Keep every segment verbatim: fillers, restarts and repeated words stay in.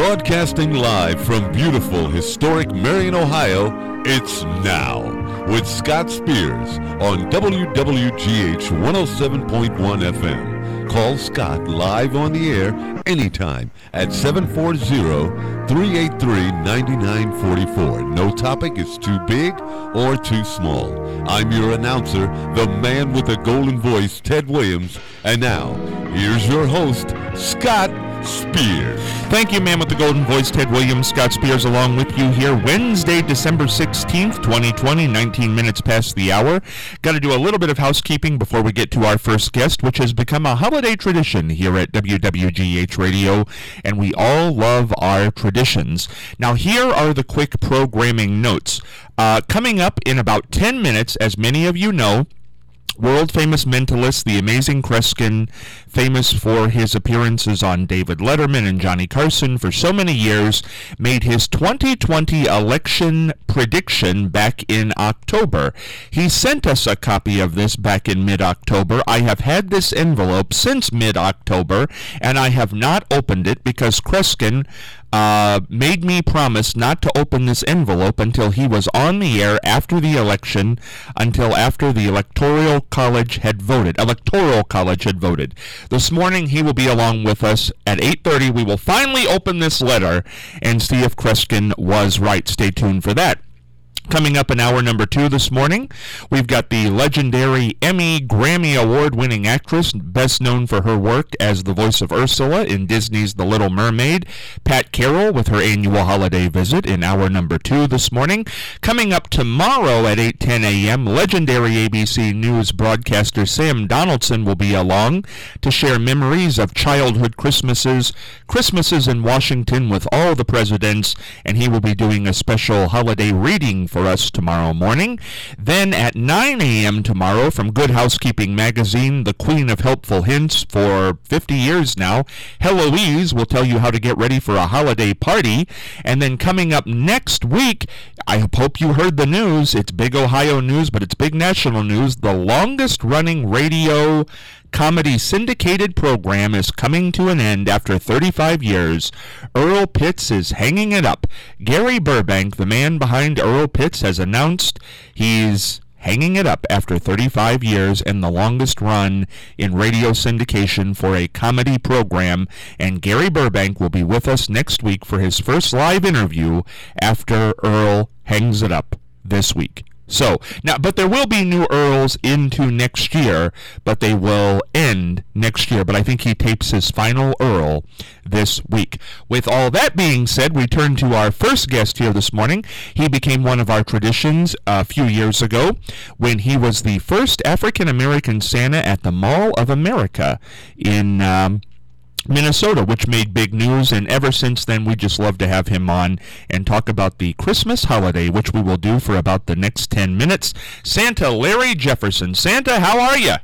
Broadcasting live from beautiful, historic Marion, Ohio, it's Now with Scott Spears on W W G H one oh seven point one F M. Call Scott live on the air anytime at seven four zero, three eight three, nine nine four four. No topic is too big or too small. I'm your announcer, the man with the golden voice, Ted Williams. And now, here's your host, Scott Spears. Thank you, man with the golden voice, Ted Williams. Scott Spears along with you here Wednesday, December sixteenth, twenty twenty, nineteen minutes past the hour. Got to do a little bit of housekeeping before we get to our first guest, which has become a holiday tradition here at W W G H Radio, and we all love our traditions. Now, here are the quick programming notes. Uh, coming up in about ten minutes, as many of you know, world-famous mentalist, the amazing Kreskin, famous for his appearances on David Letterman and Johnny Carson for so many years, made his twenty twenty election prediction back in October. He sent us a copy of this back in mid-October. I have had this envelope since mid-October, and I have not opened it because Kreskin Uh, made me promise not to open this envelope until he was on the air after the election, until after the Electoral College had voted. Electoral College had voted. This morning he will be along with us at eight thirty. We will finally open this letter and see if Kreskin was right. Stay tuned for that. Coming up in hour number two this morning, we've got the legendary Emmy, Grammy Award-winning actress, best known for her work as the voice of Ursula in Disney's The Little Mermaid, Pat Carroll, with her annual holiday visit in hour number two this morning. Coming up tomorrow at eight ten a.m., legendary A B C News broadcaster Sam Donaldson will be along to share memories of childhood Christmases, Christmases in Washington with all the presidents, and he will be doing a special holiday reading for us tomorrow morning. Then at nine a.m. tomorrow, from Good Housekeeping Magazine, the queen of helpful hints for fifty years now, Heloise will tell you how to get ready for a holiday party. And then coming up next week, I hope you heard the news. It's big Ohio news, but it's big national news. The longest running radio comedy syndicated program is coming to an end after thirty-five years. Earl Pitts is hanging it up. Gary Burbank, the man behind Earl Pitts, has announced he's hanging it up after thirty-five years and the longest run in radio syndication for a comedy program. And Gary Burbank will be with us next week for his first live interview after Earl hangs it up this week. So, now, but there will be new Earls into next year, but they will end next year. But I think he tapes his final Earl this week. With all that being said, we turn to our first guest here this morning. He became one of our traditions a few years ago when he was the first African-American Santa at the Mall of America in um, Minnesota, which made big news, and ever since then we just love to have him on and talk about the Christmas holiday, which we will do for about the next ten minutes. Santa Larry Jefferson. Santa, how are you?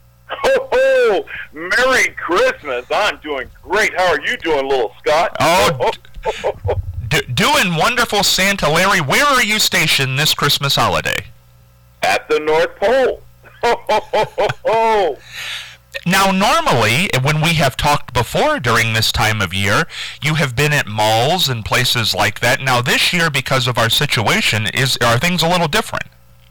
Ho ho! Merry Christmas! I'm doing great. How are you doing, little Scott? Oh, d- doing wonderful, Santa Larry. Where are you stationed this Christmas holiday? At the North Pole. Ho ho ho ho ho! Now, normally, when we have talked before during this time of year, you have been at malls and places like that. Now, this year, because of our situation, is are things a little different?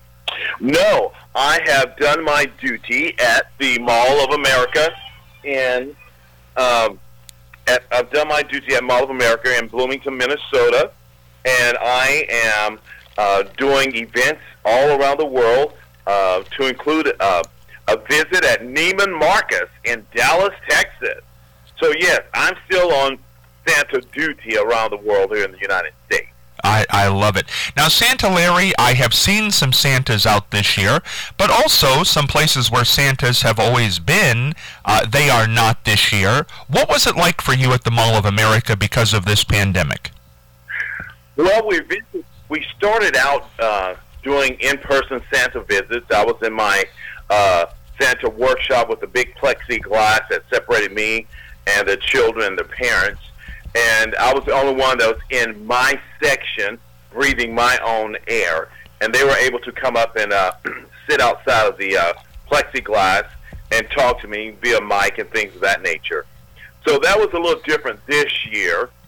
No, I have done my duty at the Mall of America, and um, at, I've done my duty at Mall of America in Bloomington, Minnesota, and I am uh, doing events all around the world uh, to include uh, a visit at Neiman Marcus in Dallas, Texas. So, yes, I'm still on Santa duty around the world here in the United States. I, I love it. Now, Santa Larry, I have seen some Santas out this year, but also some places where Santas have always been. Uh, they are not this year. What was it like for you at the Mall of America because of this pandemic? Well, we visited, we started out uh, doing in-person Santa visits. I was in my uh, Santa workshop with a big plexiglass that separated me and the children and the parents. And I was the only one that was in my section, breathing my own air. And they were able to come up and uh, sit outside of the uh, plexiglass and talk to me via mic and things of that nature. So that was a little different this year.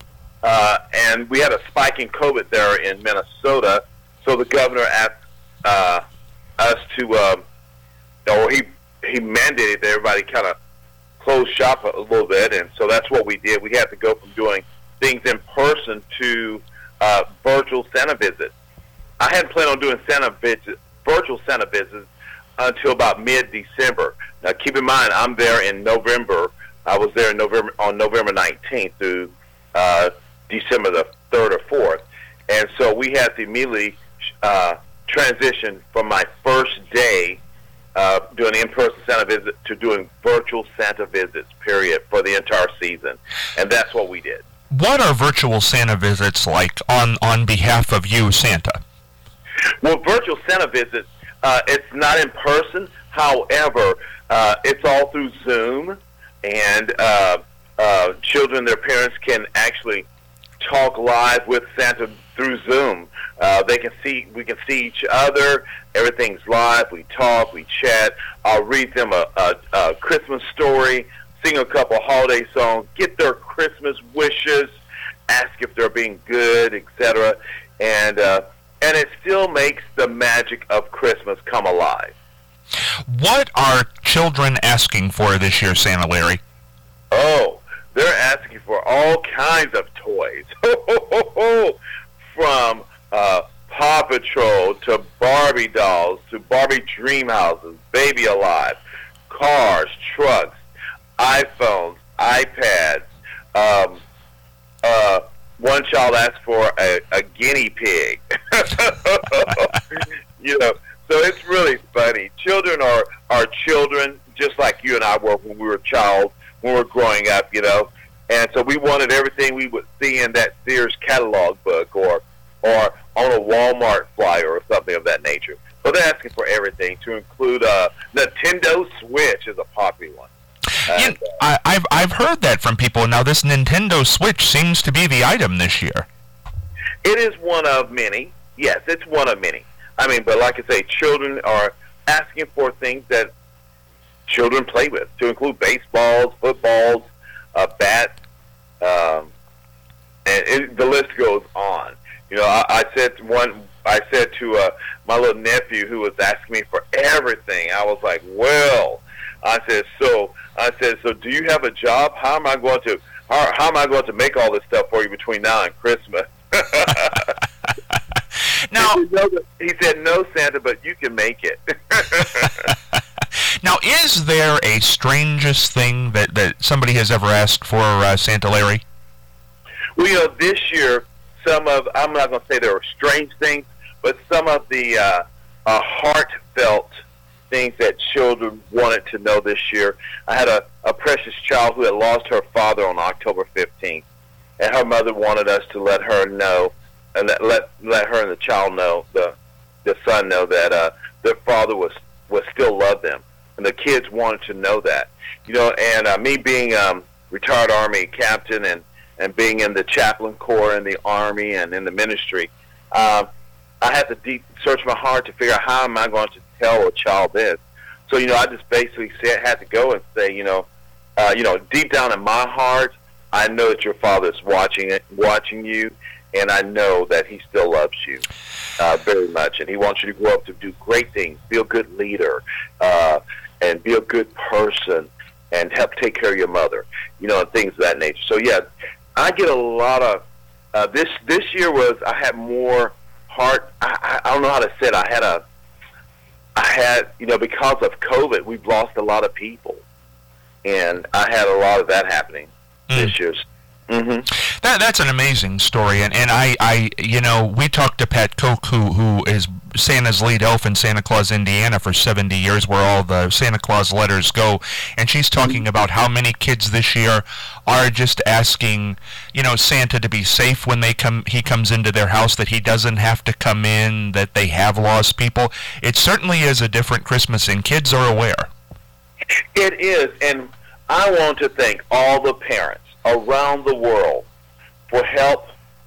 uh, and we had a spike in COVID there in Minnesota. So the governor asked uh, us to, um, or he he mandated that everybody kind of close shop a little bit, and so that's what we did. We had to go from doing things in person to uh, virtual Santa visits. I hadn't planned on doing Santa visits, virtual Santa visits, until about mid-December. Now, keep in mind, I'm there in November. I was there in November on November nineteenth through uh, December the third or fourth, and so we had to immediately uh, transition from my first day uh, doing in-person Santa visit to doing virtual Santa visits, period, for the entire season, and that's what we did. What are virtual Santa visits like on, on behalf of you, Santa? Well, virtual Santa visits, uh, it's not in person. However, uh, it's all through Zoom, and uh, uh, children, their parents can actually talk live with Santa through Zoom. Uh, they can see, we can see each other. Everything's live. We talk, we chat. I'll read them a, a, a Christmas story, sing a couple holiday songs, get their Christmas wishes, ask if they're being good, et cetera. And uh, and it still makes the magic of Christmas come alive. What are children asking for this year, Santa Larry? Oh, they're asking for all kinds of toys. From uh, Paw Patrol to Barbie dolls to Barbie dream houses, Baby Alive, cars, trucks, iPhones, iPads. Um, uh, one child asked for a, a guinea pig. You know, so it's really funny. Children are, are children, just like you and I were when we were a child, when we were growing up, you know. And so we wanted everything we would see in that Sears catalog book or or on a Walmart flyer or something of that nature. So they're asking for everything, to include uh, Nintendo Switch is a popular one. Yeah, And, uh, I, I've I've heard that from people. Now, this Nintendo Switch seems to be the item this year. It is one of many. Yes, it's one of many. I mean, but like I say, children are asking for things that children play with, to include baseballs, footballs, uh, bats, um, and it, the list goes on. You know, I, I said to one, I said to uh, my little nephew who was asking me for everything. I was like, well, I said, so I said, so do you have a job? How am I going to how, how am I going to make all this stuff for you between now and Christmas? Now, he, said, no, he said, no, Santa, but you can make it. now, is there a strangest thing that, that somebody has ever asked for, uh, Santa Larry? Well, you know, this year, some of, I'm not going to say there were strange things, but some of the uh, uh, heartfelt things that children wanted to know this year. I had a, a precious child who had lost her father on October fifteenth, and her mother wanted us to let her know, and let let, let her and the child know, the the son know that uh, their father was, was still loved them, and the kids wanted to know that. You know, and uh, me being um, retired Army captain and and being in the chaplain corps in the Army and in the ministry, uh, I had to deep search my heart to figure out how am I going to tell a child this. So, you know, I just basically said, had to go and say, you know, uh, you know, deep down in my heart, I know that your father is watching it, watching you, and I know that he still loves you uh, very much, and he wants you to grow up to do great things, be a good leader, uh, and be a good person, and help take care of your mother, you know, and things of that nature. So, yeah, I get a lot of, uh, this this year was, I had more heart, I, I, I don't know how to say it, I had a, I had, you know, because of COVID, we've lost a lot of people, and I had a lot of that happening mm. this year. Mm-hmm. That that's an amazing story, and, and I, I you know we talked to Pat Koch, who who is Santa's lead elf in Santa Claus, Indiana, for seventy years, where all the Santa Claus letters go, and she's talking about how many kids this year are just asking, you know, Santa to be safe when they come. He comes into their house, that he doesn't have to come in, that they have lost people. It certainly is a different Christmas, and kids are aware. It is, and I want to thank all the parents around the world for help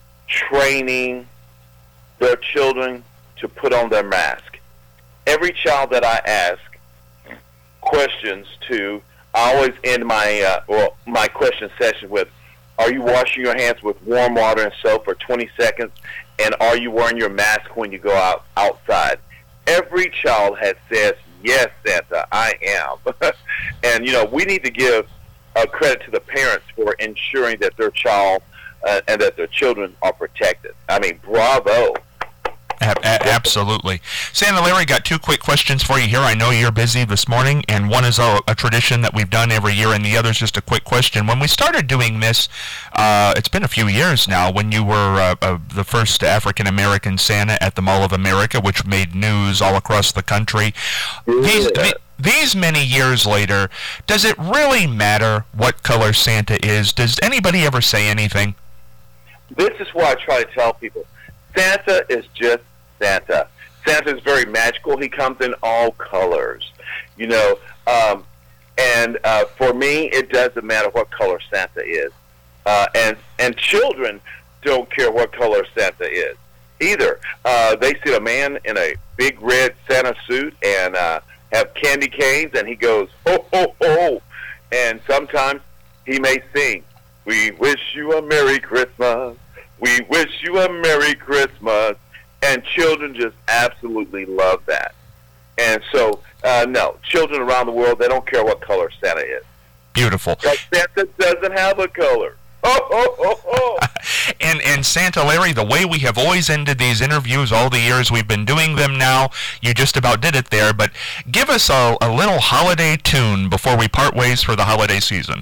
training their children to put on their mask. Every child that I ask questions to, I always end my uh, well, my question session with, Are you washing your hands with warm water and soap for twenty seconds? And are you wearing your mask when you go out outside? Every child has said, yes, Santa, I am. And, you know, we need to give uh, credit to the parents for ensuring that their child uh, and that their children are protected. I mean, bravo. A- a- absolutely. Santa Larry, got two quick questions for you here. I know you're busy this morning, and one is a, a tradition that we've done every year, and the other is just a quick question. When we started doing this, uh, it's been a few years now, when you were uh, uh, the first African-American Santa at the Mall of America, which made news all across the country. These, th- these many years later, does it really matter what color Santa is? Does anybody ever say anything? This is what I try to tell people. Santa is just Santa. Santa is very magical. He comes in all colors, you know. Um, and uh, for me, it doesn't matter what color Santa is. Uh, and and children don't care what color Santa is either. Uh, they see a man in a big red Santa suit and uh, have candy canes, and he goes, ho, ho, ho. And sometimes he may sing, we wish you a Merry Christmas. We wish you a Merry Christmas. And children just absolutely love that. And so, uh, no, children around the world, they don't care what color Santa is. Beautiful. Because Santa doesn't have a color. Oh, oh, oh, oh. and, and Santa Larry, the way we have always ended these interviews all the years we've been doing them now, you just about did it there, but give us a, a little holiday tune before we part ways for the holiday season.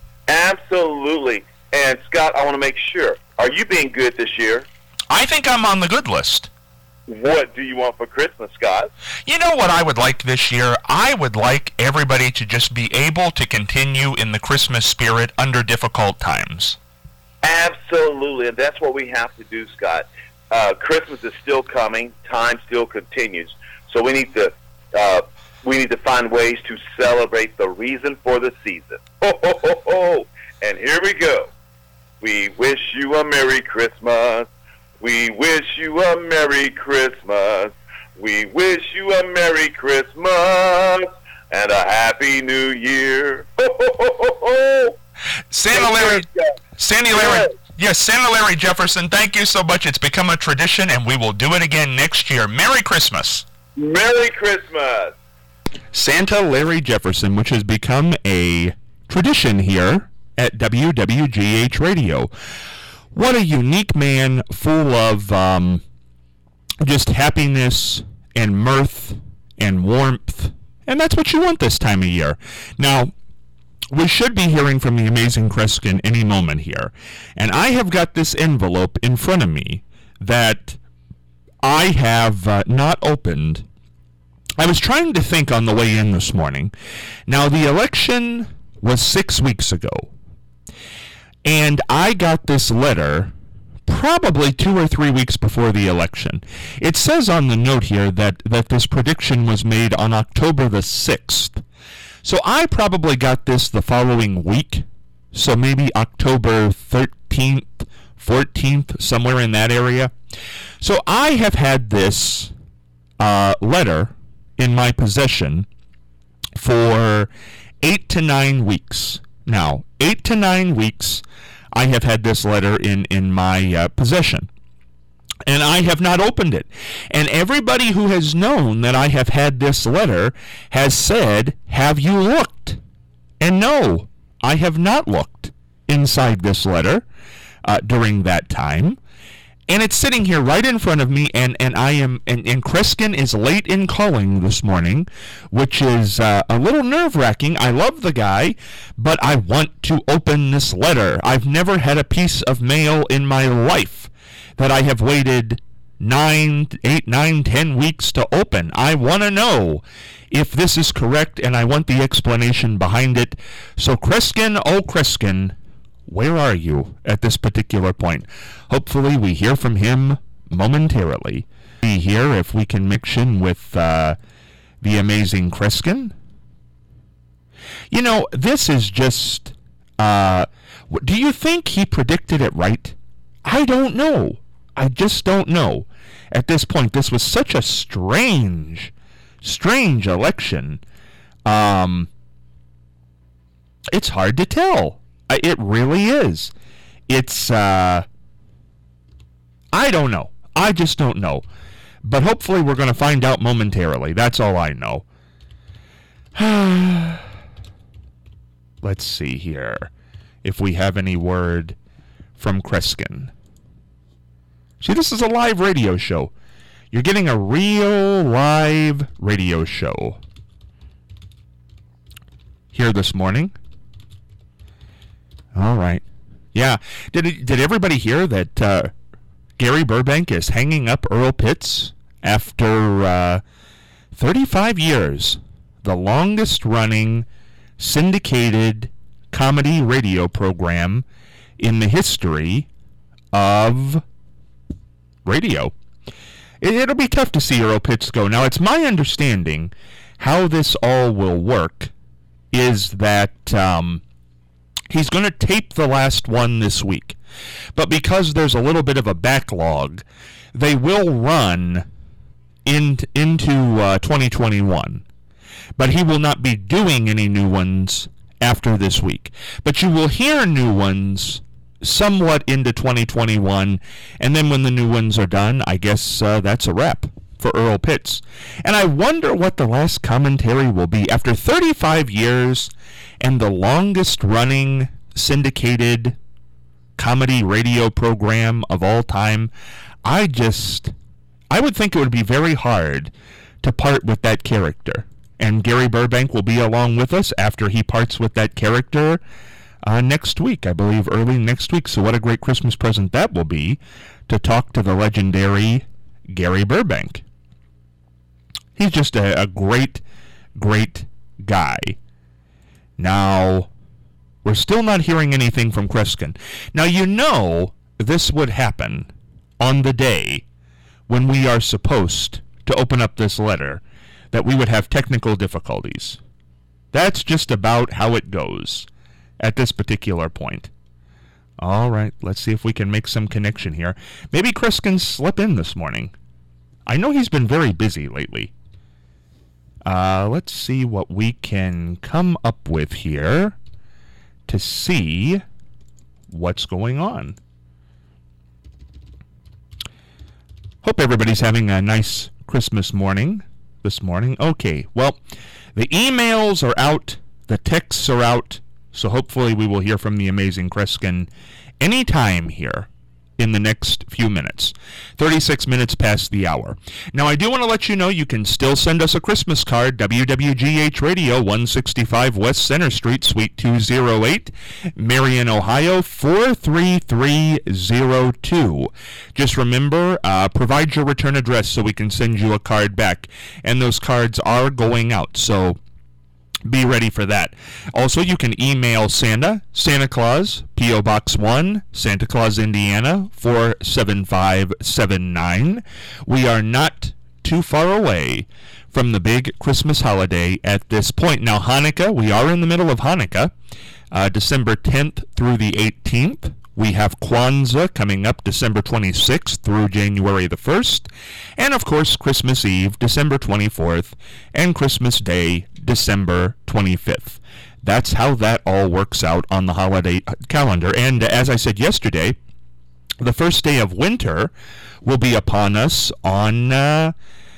Absolutely. And, Scott, I want to make sure. Are you being good this year? I think I'm on the good list. What do you want for Christmas, Scott? You know what I would like this year? I would like everybody to just be able to continue in the Christmas spirit under difficult times. Absolutely, and that's what we have to do, Scott. Uh, Christmas is still coming. Time still continues. So we need to uh, we need to find ways to celebrate the reason for the season. Ho, ho, ho, ho. And here we go. We wish you a Merry Christmas. We wish you a Merry Christmas. We wish you a Merry Christmas and a Happy New Year. Ho, ho, ho, ho, ho. Santa Larry, Sandy Larry, yes, Santa Larry Jefferson, thank you so much. It's become a tradition, and we will do it again next year. Merry Christmas. Merry Christmas. Santa Larry Jefferson, which has become a tradition here at W W G H Radio. What a unique man, full of um, just happiness and mirth and warmth. And that's what you want this time of year. Now, we should be hearing from the amazing Kreskin any moment here. And I have got this envelope in front of me that I have uh, not opened. I was trying to think on the way in this morning. Now, the election was six weeks ago. And I got this letter probably two or three weeks before the election. It says on the note here that, that this prediction was made on October the sixth. So I probably got this the following week. So maybe October thirteenth, fourteenth, somewhere in that area. So I have had this uh, letter in my possession for eight to nine weeks. Now, eight to nine weeks, I have had this letter in, in my uh, possession. And I have not opened it. And everybody who has known that I have had this letter has said, have you looked? And no, I have not looked inside this letter uh, during that time. And it's sitting here right in front of me, and, and I am and, and Kreskin is late in calling this morning, which is uh, a little nerve-wracking. I love the guy, but I want to open this letter. I've never had a piece of mail in my life that I have waited nine, eight, nine, ten weeks to open. I want to know if this is correct, and I want the explanation behind it. So Kreskin, oh Kreskin, where are you at this particular point? Hopefully we hear from him momentarily. We hear if we can mix in with uh, the amazing Kreskin. You know, this is just... Uh, do you think he predicted it right? I don't know. I just don't know. At this point, this was such a strange, strange election. Um, it's hard to tell. It really is. It's, uh, I don't know. I just don't know. But hopefully we're going to find out momentarily. That's all I know. Let's see here if we have any word from Kreskin. See, this is a live radio show. You're getting a real live radio show here this morning. All right. Yeah. Did it, did everybody hear that uh, Gary Burbank is hanging up Earl Pitts after uh, thirty-five years? The longest running syndicated comedy radio program in the history of radio. It, it'll be tough to see Earl Pitts go. Now, it's my understanding how this all will work is that um, he's going to tape the last one this week. But because there's a little bit of a backlog, they will run in, into uh, twenty twenty-one. But he will not be doing any new ones after this week. But you will hear new ones somewhat into twenty twenty-one, and then when the new ones are done, I guess uh, that's a wrap for Earl Pitts. And I wonder what the last commentary will be. After thirty-five years and the longest running syndicated comedy radio program of all time, I just, I would think it would be very hard to part with that character. And Gary Burbank will be along with us after he parts with that character uh, next week, I believe, early next week. So what a great Christmas present that will be to talk to the legendary Gary Burbank. He's just a, a great, great guy. Now, we're still not hearing anything from Kreskin. Now, you know this would happen on the day when we are supposed to open up this letter, that we would have technical difficulties. That's just about how it goes at this particular point. All right, let's see if we can make some connection here. Maybe Chris can slip in this morning. I know he's been very busy lately. Uh, let's see what we can come up with here to see what's going on. Hope everybody's having a nice Christmas morning this morning. Okay, well, the emails are out, the texts are out, so hopefully we will hear from the amazing Kreskin anytime here in the next few minutes. thirty-six minutes past the hour. Now, I do want to let you know you can still send us a Christmas card, W W G H Radio, one sixty-five West Center Street, Suite two oh eight, Marion, Ohio, four three three zero two. Just remember, uh, provide your return address so we can send you a card back. And those cards are going out, so be ready for that. Also, you can email Santa, Santa Claus, P O. Box one, Santa Claus, Indiana, four seven five seven nine. We are not too far away from the big Christmas holiday at this point. Now, Hanukkah, we are in the middle of Hanukkah, uh, December tenth through the eighteenth. We have Kwanzaa coming up December twenty-sixth through January the first. And, of course, Christmas Eve, December twenty-fourth, and Christmas Day, December twenty-fifth. That's how that all works out on the holiday calendar. And as I said yesterday, the first day of winter will be upon us on uh,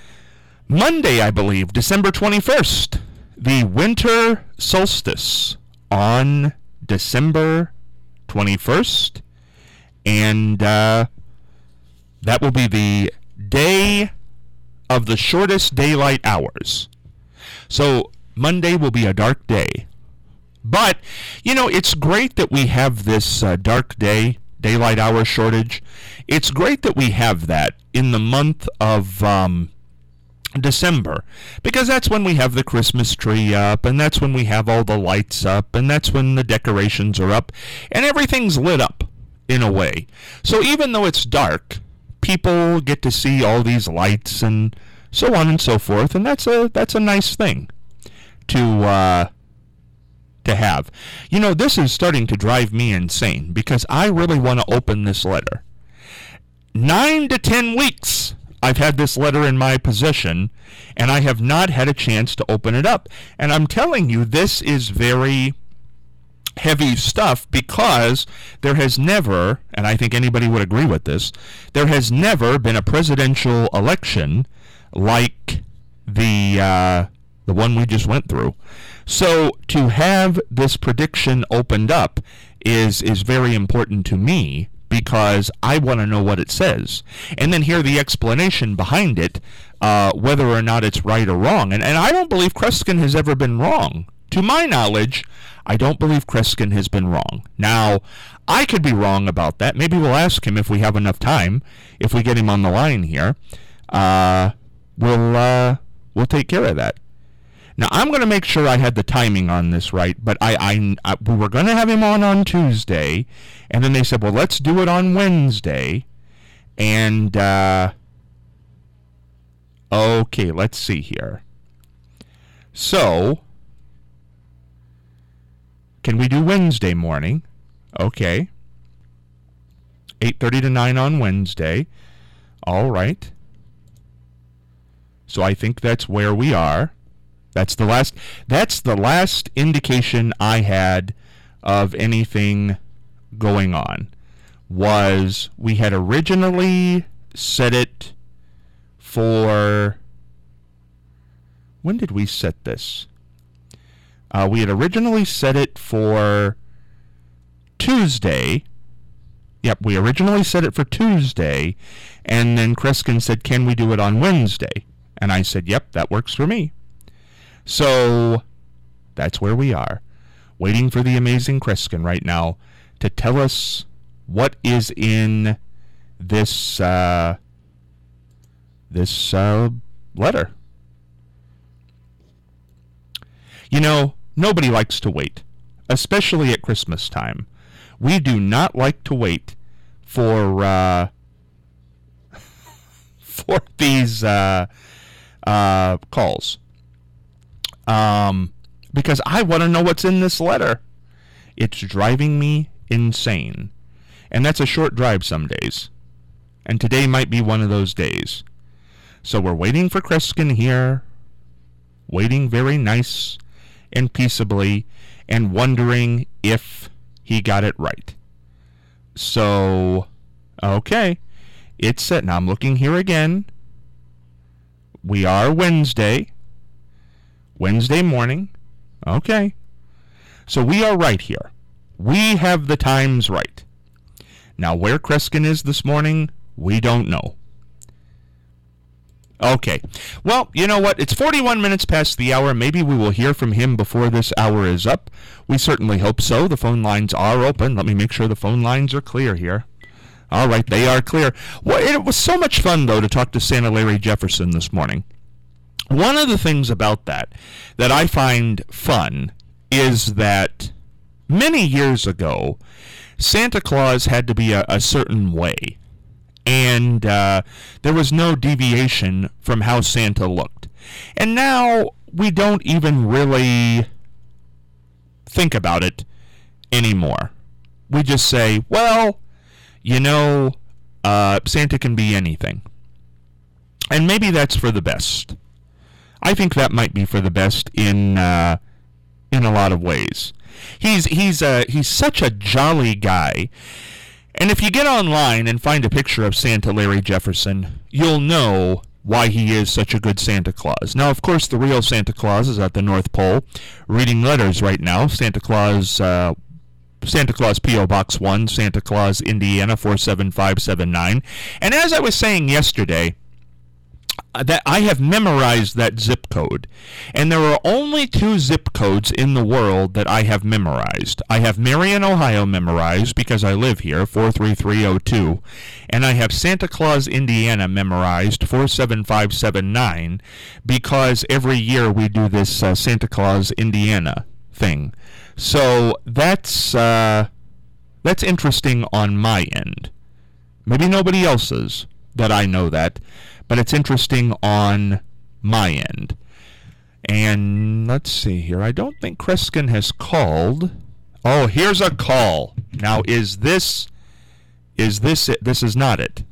Monday, I believe, December twenty-first. The winter solstice on December twenty-first. And uh, that will be the day of the shortest daylight hours. So Monday will be a dark day. But, you know, it's great that we have this uh, dark day, daylight hour shortage. It's great that we have that in the month of um, December, because that's when we have the Christmas tree up, and that's when we have all the lights up, and that's when the decorations are up, and everything's lit up in a way. So even though it's dark, people get to see all these lights and so on and so forth, and that's a that's a nice thing to uh, to have. You know, this is starting to drive me insane, because I really want to open this letter. Nine to ten weeks I've had this letter in my possession, and I have not had a chance to open it up. And I'm telling you, this is very heavy stuff because there has never, and I think anybody would agree with this, there has never been a presidential election like the uh, the one we just went through. So to have this prediction opened up is is very important to me because I want to know what it says and then hear the explanation behind it, uh, whether or not it's right or wrong. And, and I don't believe Kreskin has ever been wrong. To my knowledge, I don't believe Kreskin has been wrong. Now, I could be wrong about that. Maybe we'll ask him if we have enough time, if we get him on the line here. Uh, we'll, uh, we'll take care of that. Now, I'm going to make sure I had the timing on this right, but I, I, I we were going to have him on on Tuesday, and then they said, well, let's do it on Wednesday. And, uh, okay, let's see here. So, can we do Wednesday morning? Okay. eight thirty to nine on Wednesday. All right. So I think that's where we are. That's the last that's the last indication I had of anything going on. Was we had originally set it for, when did we set this? Uh, we had originally set it for Tuesday. Yep, we originally set it for Tuesday, and then Kreskin said, can we do it on Wednesday? And I said, yep, that works for me. So, that's where we are, waiting for the amazing Kreskin right now to tell us what is in this, uh, this uh, letter. You know, nobody likes to wait, especially at Christmas time. We do not like to wait for uh, for these uh, uh, calls, um, because I want to know what's in this letter. It's driving me insane, and that's a short drive some days, and today might be one of those days. So we're waiting for Kreskin here, waiting very nice and peaceably, and wondering if he got it right. So, okay, it's set. Now I'm looking here again. We are Wednesday. Wednesday morning. Okay. So we are right here. We have the times right. Now where Kreskin is this morning, we don't know. Okay. Well, you know what? It's forty-one minutes past the hour. Maybe we will hear from him before this hour is up. We certainly hope so. The phone lines are open. Let me make sure the phone lines are clear here. All right, they are clear. Well, it was so much fun, though, to talk to Santa Larry Jefferson this morning. One of the things about that that I find fun is that many years ago, Santa Claus had to be a, a certain way. And uh, there was no deviation from how Santa looked. And now we don't even really think about it anymore. We just say, well, you know, uh, Santa can be anything. And maybe that's for the best. I think that might be for the best in uh, in a lot of ways. He's he's uh, he's such a jolly guy. And if you get online and find a picture of Santa Larry Jefferson, you'll know why he is such a good Santa Claus. Now, of course, the real Santa Claus is at the North Pole, reading letters right now. Santa Claus, uh, Santa Claus P O Box one, Santa Claus, Indiana, four seven five seven nine. And as I was saying yesterday, that I have memorized that zip code, and there are only two zip codes in the world that I have memorized. I have Marion, Ohio memorized because I live here, four three three oh two, and I have Santa Claus, Indiana memorized, four seven five seven nine, because every year we do this uh, Santa Claus, Indiana thing. So that's uh, that's interesting on my end. Maybe nobody else's that I know that, but it's interesting on my end. And let's see here. I don't think Kreskin has called. Oh, here's a call. Now, is this, is this it? This is not it.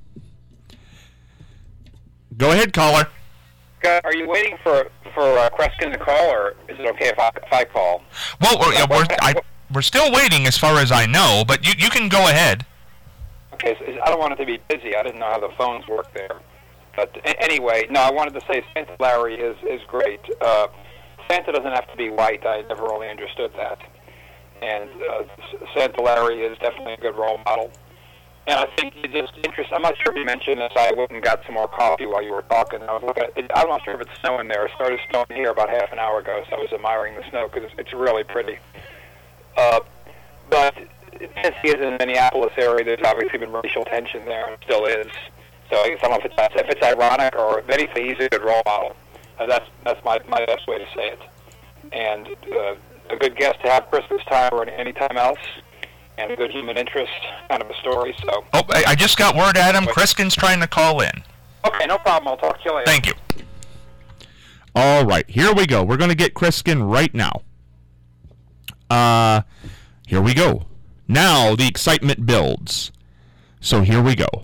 Go ahead, caller. Are you waiting for for uh, Kreskin to call, or is it okay if I, if I call? Well, we're, what, we're, what, I, we're still waiting as far as I know, but you, you can go ahead. Okay, so I don't want it to be busy. I didn't know how the phones work there. But a- anyway, no, I wanted to say Santa Larry is, is great. Uh, Santa doesn't have to be white. I never really understood that. And uh, Santa Larry is definitely a good role model. And I think it just interesting. I'm not sure if you mentioned this. I went and got some more coffee while you were talking. I was looking at it. I'm not sure if it's snowing there. It started snowing here about half an hour ago, so I was admiring the snow because it's, it's really pretty. Uh, but Tennessee is in the Minneapolis area. There's obviously been racial tension there, and still is. So I guess I don't know if it's, if it's ironic or if anything, he's a good role model. Uh, that's that's my, my best way to say it. And uh, a good guest to have Christmas time or any time else. And a good human interest kind of a story. So. Oh, I I just got word, Adam. Kriskin's trying to call in. Okay, no problem. I'll talk to you later. Thank you. All right, here we go. We're going to get Kriskin right now. Uh, here we go. Now the excitement builds. So here we go.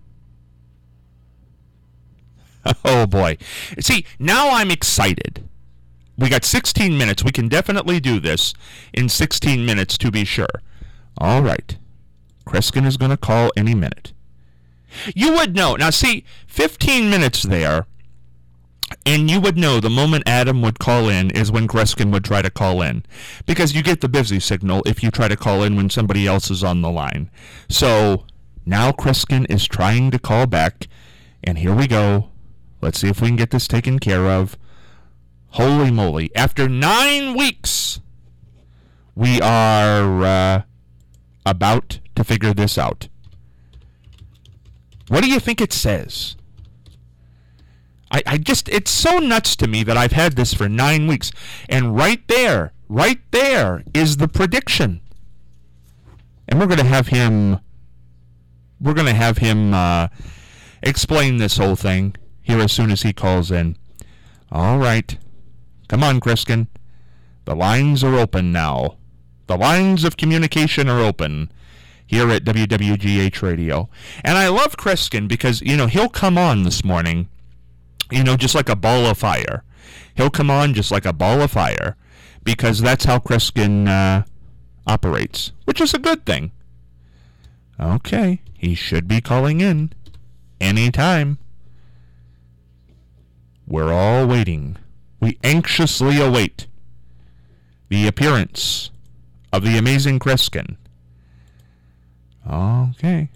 Oh, boy. See, now I'm excited. We got sixteen minutes. We can definitely do this in sixteen minutes to be sure. All right. Kriskin is going to call any minute. You would know. Now, see, fifteen minutes there, and you would know the moment Adam would call in is when Kriskin would try to call in. Because you get the busy signal if you try to call in when somebody else is on the line. So, now Kriskin is trying to call back, and here we go. Let's see if we can get this taken care of. Holy moly. After nine weeks, we are... Uh, about to figure this out. What do you think it says? I, I just, it's so nuts to me that I've had this for nine weeks. And right there, right there is the prediction. And we're going to have him, we're going to have him uh, explain this whole thing here as soon as he calls in. All right. Come on, Kriskin. The lines are open now. The lines of communication are open here at W W G H Radio. And I love Kriskin because, you know, he'll come on this morning, you know, just like a ball of fire. He'll come on just like a ball of fire because that's how Kriskin uh, operates, which is a good thing. Okay, he should be calling in anytime. We're all waiting. We anxiously await the appearance of the amazing Kriskin. Okay.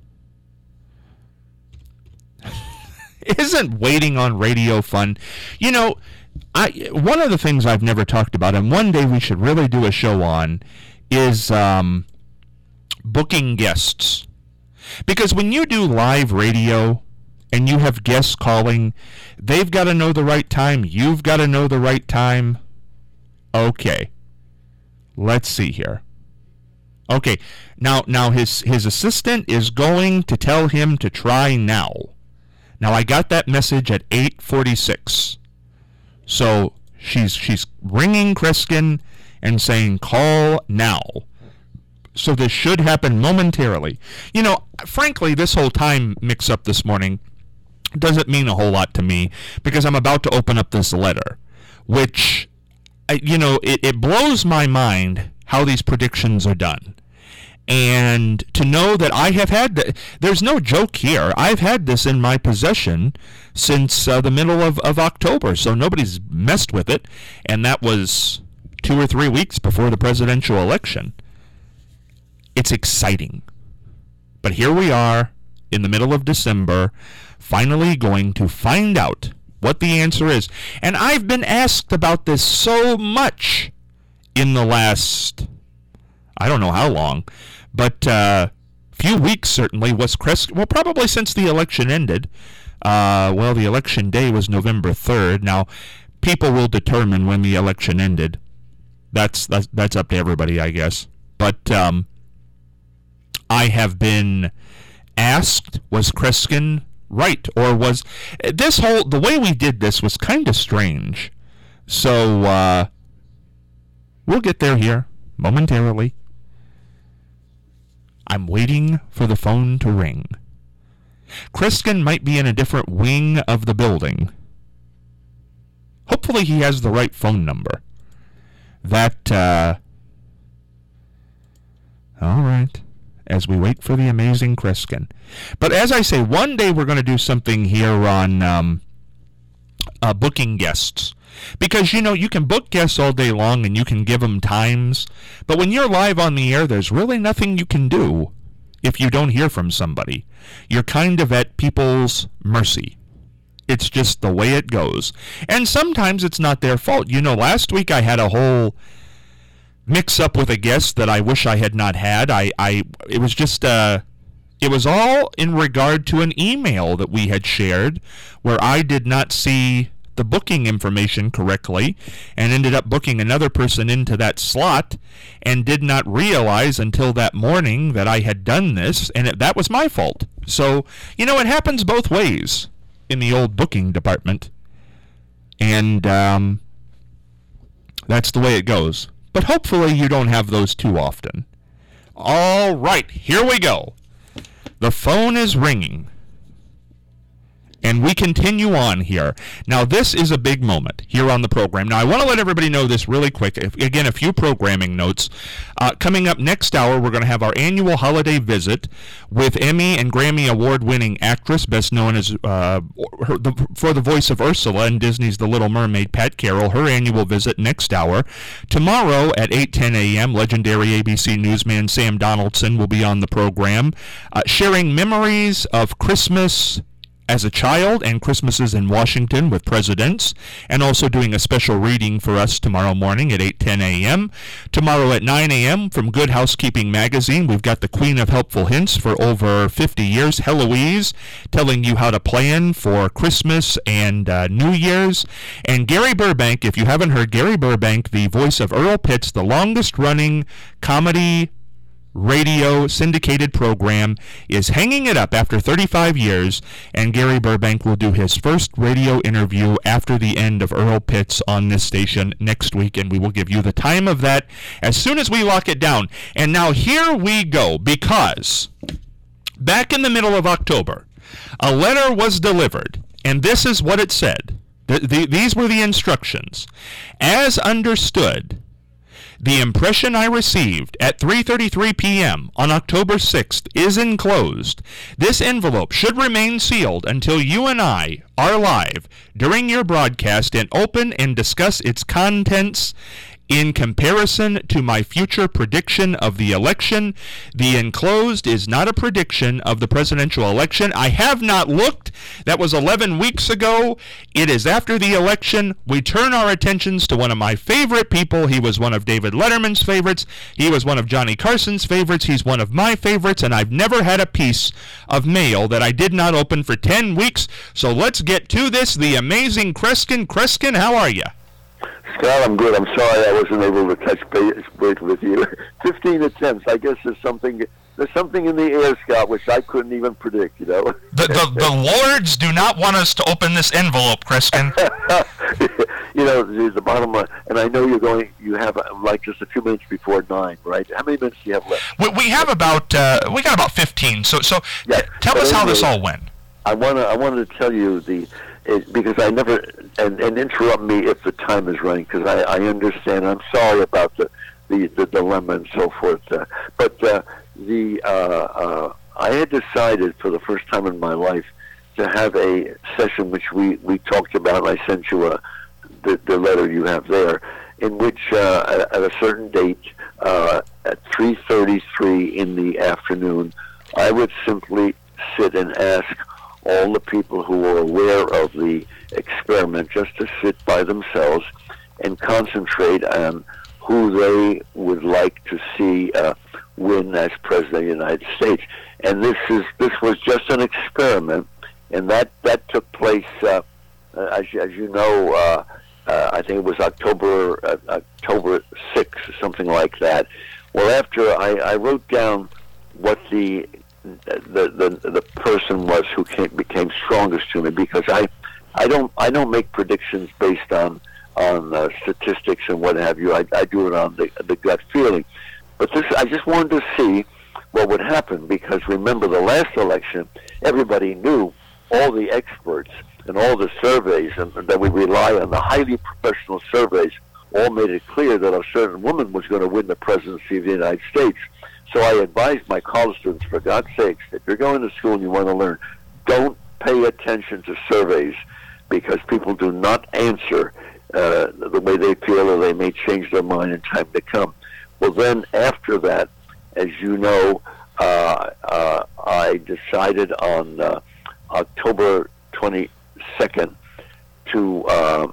Isn't waiting on radio fun? You know, I one of the things I've never talked about, and one day we should really do a show on, is um, booking guests. Because when you do live radio and you have guests calling, they've got to know the right time. You've got to know the right time. Okay. Let's see here. Okay, now now his his assistant is going to tell him to try now. Now I got that message at eight forty-six. So she's she's ringing Kriskin and saying call now. So this should happen momentarily. You know, frankly, this whole time mix up this morning doesn't mean a whole lot to me because I'm about to open up this letter, which you know, it, it blows my mind how these predictions are done. And to know that I have had, the, there's no joke here, I've had this in my possession since uh, the middle of, of October, so nobody's messed with it, and that was two or three weeks before the presidential election. It's exciting. But here we are, in the middle of December, finally going to find out what the answer is. And I've been asked about this so much in the last, I don't know how long, but uh, few weeks certainly. Was Kris, well, probably since the election ended. Uh, well, the election day was November third. Now, people will determine when the election ended. That's that's, that's up to everybody, I guess. But um, I have been asked, was Kriskin right, or was this whole, the way we did this was kind of strange. So uh we'll get there here momentarily. I'm waiting for the phone to ring. Kriskin might be in a different wing of the building. Hopefully he has the right phone number. That uh All right. As we wait for the amazing Kreskin. But as I say, one day we're going to do something here on um, uh, booking guests. Because, you know, you can book guests all day long and you can give them times. But when you're live on the air, there's really nothing you can do if you don't hear from somebody. You're kind of at people's mercy. It's just the way it goes. And sometimes it's not their fault. You know, last week I had a whole mix-up with a guest that I wish I had not had. I, I it was just, uh, it was all in regard to an email that we had shared where I did not see the booking information correctly and ended up booking another person into that slot and did not realize until that morning that I had done this, and it, that was my fault. So, you know, it happens both ways in the old booking department, and um, that's the way it goes. But hopefully you don't have those too often. All right, here we go. The phone is ringing. And we continue on here. Now, this is a big moment here on the program. Now, I want to let everybody know this really quick. If, again, a few programming notes. Uh, coming up next hour, we're going to have our annual holiday visit with Emmy and Grammy award-winning actress, best known as uh, her, the, for the voice of Ursula in Disney's The Little Mermaid, Pat Carroll. Her annual visit next hour. Tomorrow at eight ten a.m., legendary A B C newsman Sam Donaldson will be on the program, uh, sharing memories of Christmas as a child and Christmases in Washington with presidents, and also doing a special reading for us tomorrow morning at eight ten a.m. Tomorrow at nine a.m. from Good Housekeeping Magazine, we've got the Queen of Helpful Hints for over fifty years, Heloise, telling you how to plan for Christmas and uh, New Year's. And Gary Burbank, if you haven't heard, Gary Burbank, the voice of Earl Pitts, the longest-running comedy radio syndicated program, is hanging it up after thirty-five years, and Gary Burbank will do his first radio interview after the end of Earl Pitts on this station next week, and we will give you the time of that as soon as we lock it down. And now here we go, because back in the middle of October, a letter was delivered, and this is what it said. The, the, these were the instructions. As understood, the impression I received at three thirty-three p.m. on October sixth is enclosed. This envelope should remain sealed until you and I are live during your broadcast and open and discuss its contents. In comparison to my future prediction of the election, the enclosed is not a prediction of the presidential election. I have not looked. That was eleven weeks ago. It is after the election. We turn our attentions to one of my favorite people. He was one of David Letterman's favorites. He was one of Johnny Carson's favorites. He's one of my favorites, and I've never had a piece of mail that I did not open for ten weeks. So let's get to this. The amazing Kreskin. Kreskin, how are you? Scott, I'm good. I'm sorry I wasn't able to touch base with you. Fifteen attempts. I guess there's something there's something in the air, Scott, which I couldn't even predict. You know. The the, the Lords do not want us to open this envelope, Kreskin. You know, the, the bottom line, and I know you're going. You have uh, like just a few minutes before nine, right? How many minutes do you have left? We, we have about uh, we got about fifteen. So so yeah, tell us anyway, how this all went. I wanna I wanted to tell you the. It, because I never, and, and interrupt me if the time is running, because I, I understand. I'm sorry about the, the, the dilemma and so forth. Uh, but uh, the uh, uh, I had decided for the first time in my life to have a session which we, we talked about. I sent you a, the, the letter you have there, in which uh, at, at a certain date, uh, at three thirty-three in the afternoon, I would simply sit and ask all the people who were aware of the experiment just to sit by themselves and concentrate on who they would like to see uh, win as president of the United States. And this is this was just an experiment, and that, that took place, uh, as, as you know, uh, uh, I think it was October uh, October sixth, something like that. Well, after I, I wrote down what the The, the the person was who came, became strongest to me, because I I don't I don't make predictions based on on uh, statistics and what have you. I, I do it on the the gut feeling. But this I just wanted to see what would happen, because remember the last election, everybody knew, all the experts and all the surveys, and that we rely on the highly professional surveys, all made it clear that a certain woman was going to win the presidency of the United States. So I advise my college students, for God's sakes, if you're going to school and you want to learn, don't pay attention to surveys, because people do not answer uh, the way they feel, or they may change their mind in time to come. Well, then after that, as you know, uh, uh, I decided on uh, October twenty-second to uh,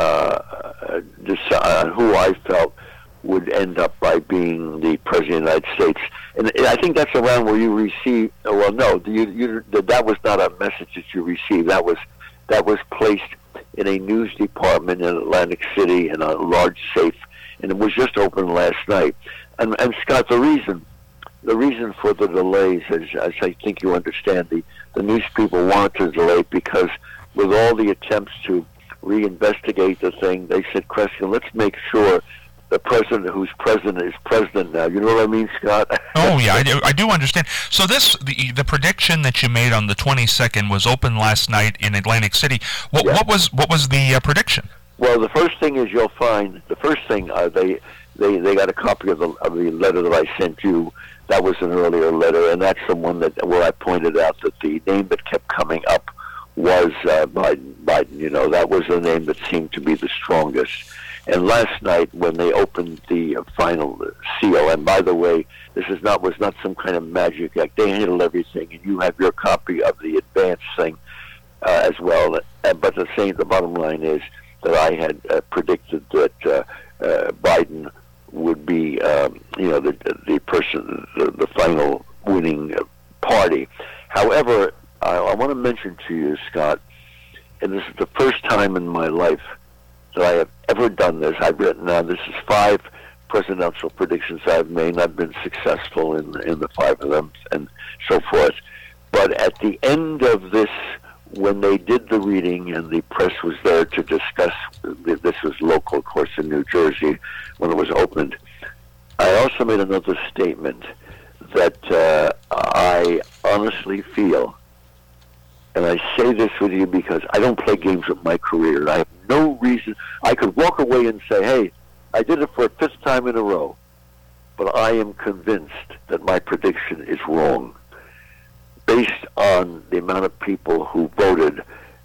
uh, decide who I felt would end up by being the President of the United States. And I think that's around where you received, well, no, you, you, that was not a message that you received. That was that was placed in a news department in Atlantic City in a large safe, and it was just opened last night. And, and Scott, the reason the reason for the delays, as, as I think you understand, the, the news people wanted to delay because with all the attempts to reinvestigate the thing, they said, Kreskin, let's make sure the president who's president is president now. You know what I mean, Scott? Oh, yeah, I do, I do understand. So this, the the prediction that you made on the twenty-second was open last night in Atlantic City. What, yeah. what was what was the uh, prediction? Well, the first thing is you'll find, the first thing, uh, they, they, they got a copy of the, of the letter that I sent you. That was an earlier letter, and that's the one that where I pointed out that the name that kept coming up was uh, Biden. Biden, you know, that was the name that seemed to be the strongest. And last night, when they opened the uh, final seal, and by the way, this is not was not some kind of magic act. They handled everything, and you have your copy of the advance thing uh, as well. Uh, but the same, the bottom line is that I had uh, predicted that uh, uh, Biden would be, um, you know, the the person, the, the final winning party. However, I, I want to mention to you, Scott, and this is the first time in my life that I have ever done this. I've written down, this is five presidential predictions I've made, and I've been successful in, in the five of them, and so forth. But at the end of this, when they did the reading and the press was there to discuss, this was local, of course, in New Jersey, when it was opened, I also made another statement that uh, I honestly feel, and I say this with you because I don't play games with my career. I have no reason. I could walk away and say, hey, I did it for a fifth time in a row, but I am convinced that my prediction is wrong. Based on the amount of people who voted,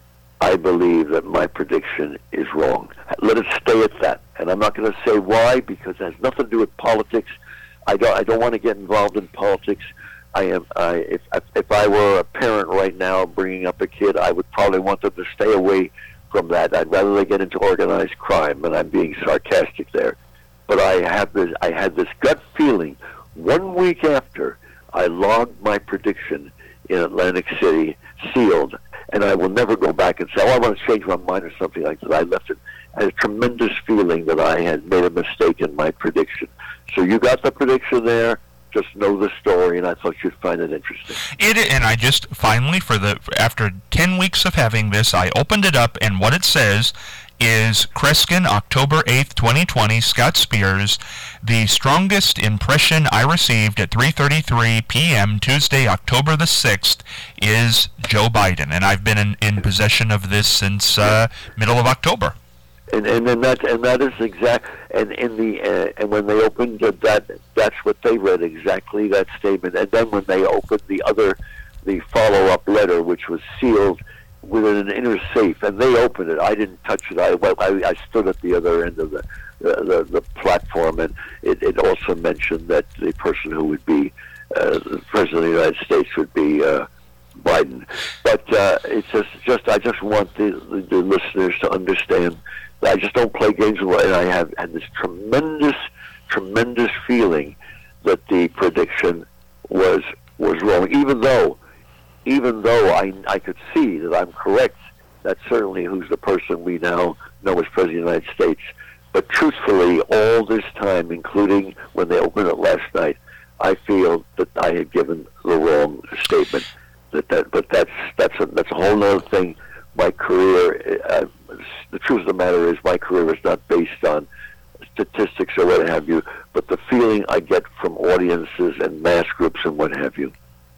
I believe that my prediction is wrong. Let it stay at that. And I'm not going to say why, because it has nothing to do with politics. I don't, I don't want to get involved in politics. I am. I, if if I were a parent right now bringing up a kid, I would probably want them to stay away from that. I'd rather they get into organized crime, and I'm being sarcastic there. But I have this. I had this gut feeling one week after I logged my prediction in Atlantic City, sealed, and I will never go back and say, "Oh, I want to change my mind" or something like that. I left it. I had a tremendous feeling that I had made a mistake in my prediction. So you got the prediction there. Just know the story, and I thought you'd find it interesting. It and I just finally, for the after ten weeks of having this, I opened it up, and what it says is Kreskin, October eighth, twenty twenty, Scott Spears. The strongest impression I received at three thirty-three p.m. Tuesday, October the sixth, is Joe Biden, and I've been in, in possession of this since uh, middle of October. And and then that and that is exact. And in the uh, and when they opened uh, that, that's what they read, exactly that statement. And then when they opened the other, the follow-up letter, which was sealed within an inner safe, and they opened it. I didn't touch it. I I, I stood at the other end of the the, the, the platform, and it, it also mentioned that the person who would be uh, the president of the United States would be uh, Biden. But uh, it's just just I just want the, the, the listeners to understand. I just don't play games with it, and I have had this tremendous, tremendous feeling that the prediction was was wrong. Even though, even though I I could see that I'm correct, that's certainly who's the person we now know as President of the United States. But truthfully, all this time, including when they opened it last night, I feel that I had given the wrong statement. That that, but that's that's a, that's a whole other thing. My career, uh, the truth of the matter is my career is not based on statistics or what have you, but the feeling I get from audiences and mass groups and what have you.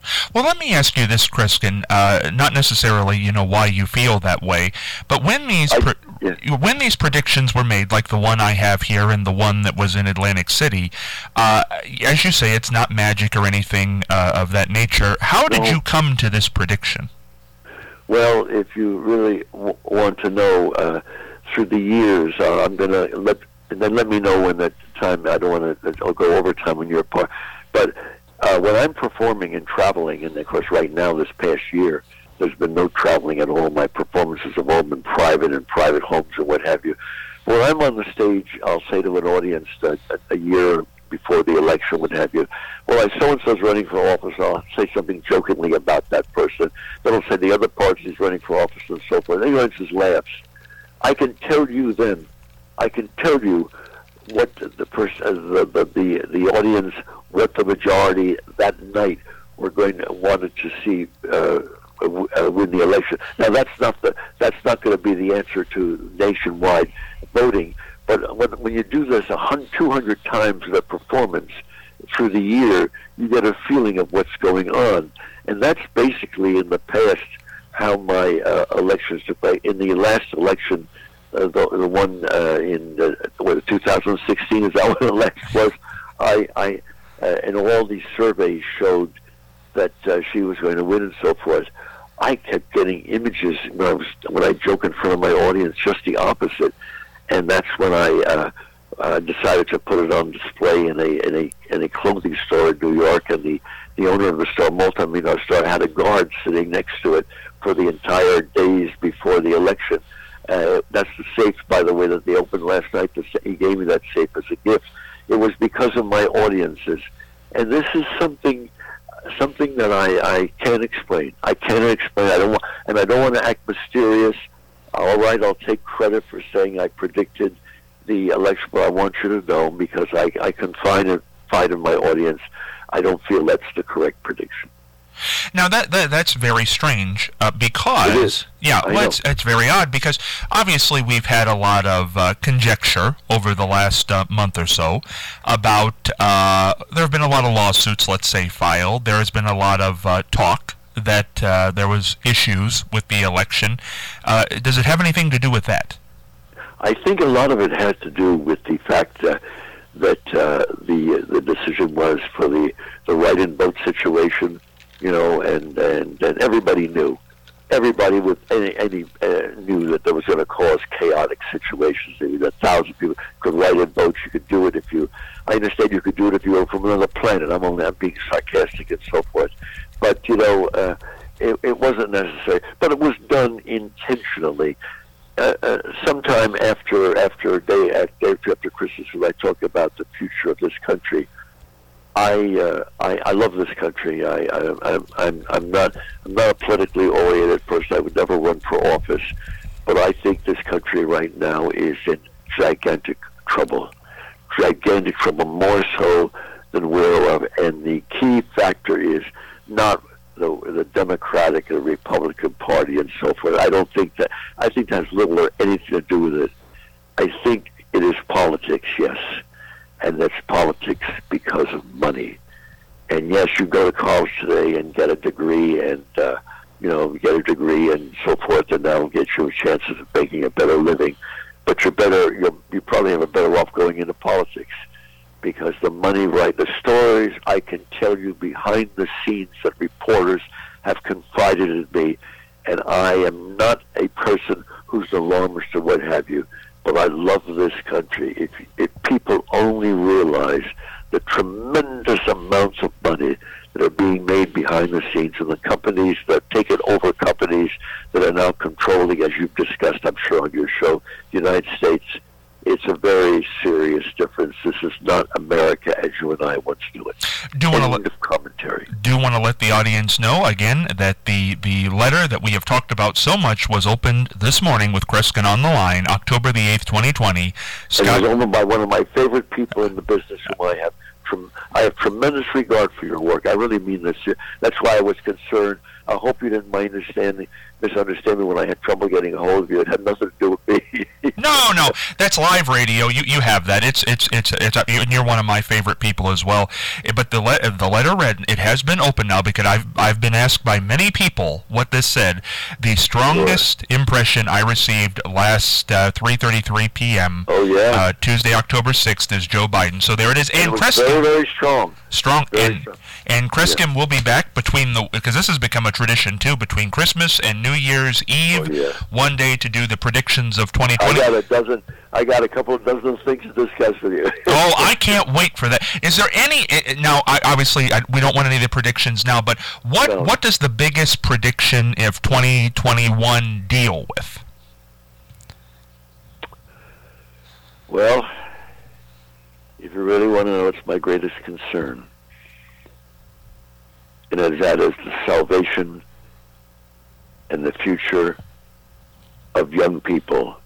Well, let me ask you this, Kreskin. Uh, not necessarily, you know, why you feel that way, but when these I, pre- yeah. when these predictions were made, like the one I have here and the one that was in Atlantic City, uh, as you say, it's not magic or anything uh, of that nature. How did No. you come to this prediction? Well, if you really w- want to know, uh, through the years, uh, I'm going to let, and then let me know when that time, I don't want to, I'll go over time when you're apart, but uh, when I'm performing and traveling, and of course right now, this past year, there's been no traveling at all. My performances have all been private in private homes and what have you. When I'm on the stage, I'll say to an audience that a, a year before the election, what have you, well, I so-and-so's running for office, I'll say something jokingly about that person. Then I'll say the other party's running for office and so forth. And the audience just laughs. I can tell you then, I can tell you what the person, uh, the, the, the, the audience, what the majority that night were going to, wanted to see uh, uh, win the election. Now, that's not the, that's not going to be the answer to nationwide voting. But when, when you do this a hundred, two hundred times the performance through the year, you get a feeling of what's going on. And that's basically in the past how my uh, elections took place. In the last election, uh, the, the one uh, in uh, what, two thousand sixteen, is that what the election was? I, I uh, and all these surveys showed that uh, she was going to win and so forth. I kept getting images when I was when I joke in front of my audience, just the opposite. And that's when I uh, uh, decided to put it on display in a in a in a clothing store in New York. And the, the owner of the store, multi-million store, had a guard sitting next to it for the entire days before the election. Uh, that's the safe, by the way, that they opened last night. He gave me that safe as a gift. It was because of my audiences, and this is something something that I, I can't explain. I can't explain. I don't want, and I don't want to act mysterious. All right, I'll take credit for saying I predicted the election, but I want you to know, because I, I confide in, confide in my audience, I don't feel that's the correct prediction. Now that, that that's very strange uh, because It is. yeah, I well, it's, it's very odd because obviously we've had a lot of uh, conjecture over the last uh, month or so about uh, there have been a lot of lawsuits, let's say, filed. There has been a lot of uh, talk that uh, there was issues with the election. Uh, does it have anything to do with that? I think a lot of it has to do with the fact uh, that uh, the the decision was for the, the write-in vote situation, you know, and, and, and everybody knew. Everybody with any, any uh, knew that there was going to cause chaotic situations. Maybe a thousand people could write in votes. You could do it if you. I understand you could do it if you were from another planet. I'm only I'm being sarcastic and so forth. But you know, uh, it, it wasn't necessary. But it was done intentionally. Uh, uh, sometime after after day after, after Christmas, when I talk about the future of this country, I uh, I, I love this country. I, I I'm I'm I'm not I'm not a politically oriented person. I would never run for office, but I think this country right now is in gigantic trouble, gigantic trouble, more so than we're aware of. And the key factor is not the, the Democratic or Republican Party and so forth. I don't think that. I think that has little or anything to do with it. I think it is politics, yes, and that's politics because of money. And yes, you go to college today and get a degree, and uh, you know, get a degree and so forth, and that'll get you chances of making a better living. But you're better. You're, you probably have a better off going into politics. Because the money, right, the stories I can tell you behind the scenes that reporters have confided in me, and I am not a person who's an alarmist or what have you, but I love this country. If, if people only realize the tremendous amounts of money that are being made behind the scenes, and the companies that are taking over companies that are now controlling, as you've discussed, I'm sure, on your show, the United States. It's a very serious difference. This is not America as you and I once knew it. Do want to let commentary. Do want to let the audience know again that the the letter that we have talked about so much was opened this morning with Kreskin on the line, October the eighth, twenty twenty. Scott, it was opened by one of my favorite people in the business, whom I have. I have tremendous regard for your work. I really mean this. That's why I was concerned. I hope you didn't mind understanding, misunderstand me when I had trouble getting a hold of you. It had nothing to do with me. No, no, that's live radio. You you have that. It's it's it's it's. And you're one of my favorite people as well. But the le- the letter read. It has been open now because I've I've been asked by many people what this said. The strongest sure. impression I received last uh, three thirty-three p.m. Oh yeah. Uh, Tuesday, October sixth is Joe Biden. So there it is. And it was Kreskin, very very strong. Strong. Very and strong. and Kreskin yeah. will be back between the because this has become a tradition too between Christmas and New Year's Eve. Oh, yeah. One day to do the predictions of twenty twenty. I got a dozen. I got a couple of dozen things to discuss with you. Oh, I can't wait for that. Is there any now? I, obviously, I, we don't want any of the predictions now. But what No. what does the biggest prediction of twenty twenty-one deal with? Well, if you really want to know, it's my greatest concern, and that is the salvation and the future of young people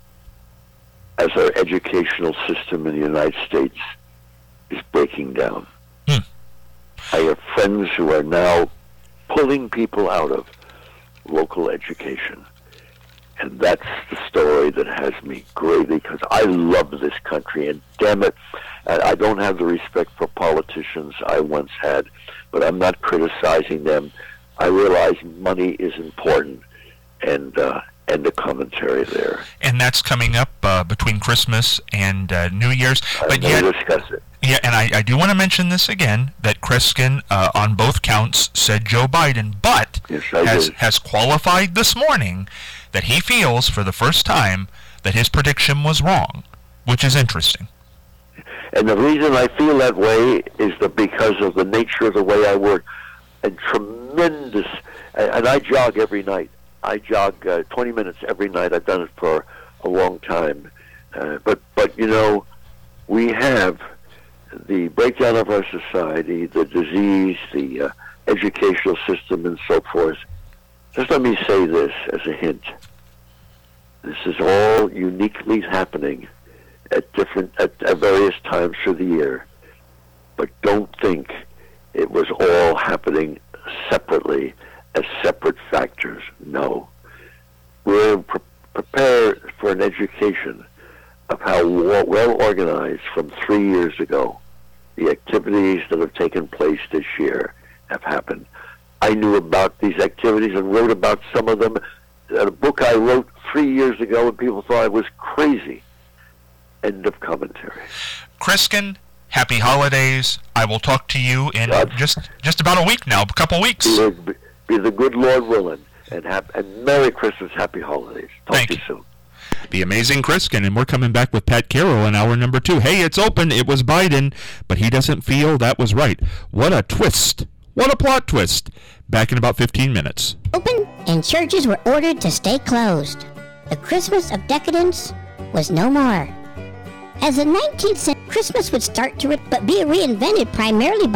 as our educational system in the United States is breaking down. Hmm. I have friends who are now pulling people out of local education. And that's the story that has me greatly, because I love this country, and damn it, I don't have the respect for politicians I once had, but I'm not criticizing them. I realize money is important, and uh, and the commentary there. And that's coming up uh, between Christmas and uh, New Year's. I'm But going yet, to discuss it. yeah, and I, I do want to mention this again, that Kreskin, uh, on both counts, said Joe Biden, but Yes, I has, did. has qualified this morning that he feels for the first time that his prediction was wrong, which is interesting. And the reason I feel that way is that because of the nature of the way I work, and tremendous, and, and I jog every night. I jog uh, twenty minutes every night. I've done it for a long time. Uh, but, but, you know, we have the breakdown of our society, the disease, the uh, educational system, and so forth. Just let me say this as a hint. This is all uniquely happening at different, at, at various times through the year. But don't think it was all happening separately as separate factors. No. We're pre- prepared for an education of how well organized from three years ago the activities that have taken place this year have happened. I knew about these activities and wrote about some of them in a book I wrote three years ago, and people thought I was crazy. End of commentary. Kreskin, happy holidays. I will talk to you in God. just just about a week now, a couple weeks. Be, the- be the good Lord willing, and, hap- and Merry Christmas, Happy Holidays. Talk Thank to you you. soon. The amazing Kreskin, and we're coming back with Pat Carroll in hour number two. Hey, it's open. It was Biden, but he doesn't feel that was right. What a twist. What a plot twist. Back in about fifteen minutes. Open and churches were ordered to stay closed. The Christmas of decadence was no more. As the nineteenth century, Christmas would start to re- but be reinvented primarily by